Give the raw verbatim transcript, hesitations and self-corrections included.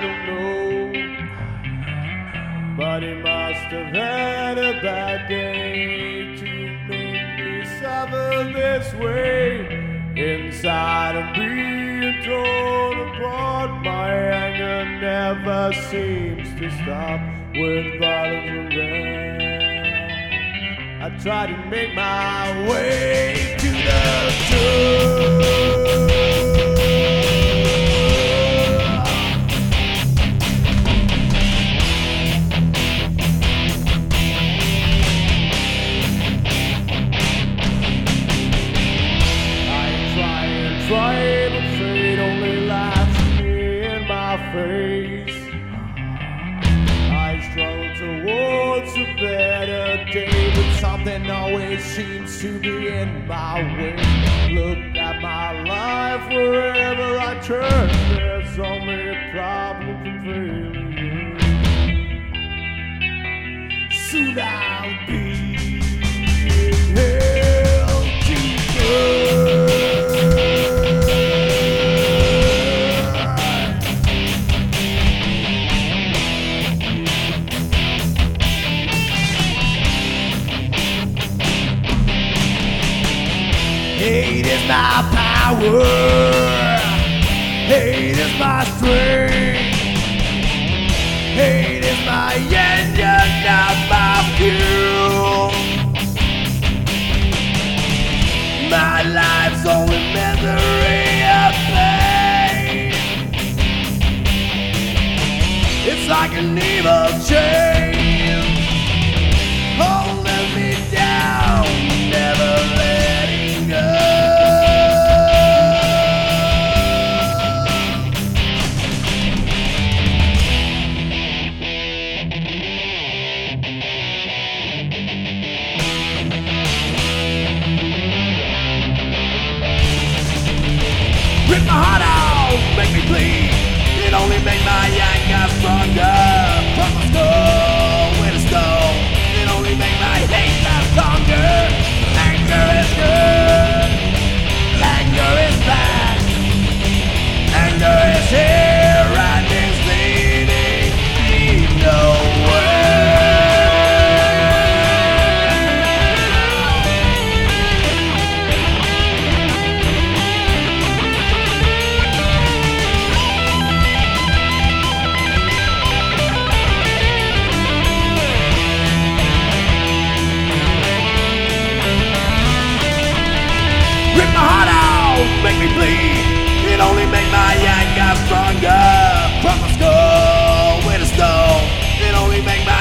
I don't know, but he must have had a bad day to make me suffer this way. Inside I'm being torn apart. My anger never seems to stop with violence around. I try to make my way to the truth. Try, but fate only laughs me in my face. I struggle towards a better day, but something always seems to be in my way. Look at my life wherever I turn, there's only problems and failure. Soon I'll be in hell to burn. Hate is my power, hate is my strength, hate is my engine, not my fuel. My life's only misery and pain. It's like an evil chain holding me down, never letting go. Rip my heart out, make me bleed. It only make my anger stronger. From my skull with a stone, it only make my hate last longer. Anger is good, anger is bad. Anger is here and it's leading me nowhere. Rip my heart out, make me bleed. It only make my anger stronger. From my skull with a stone, it only make my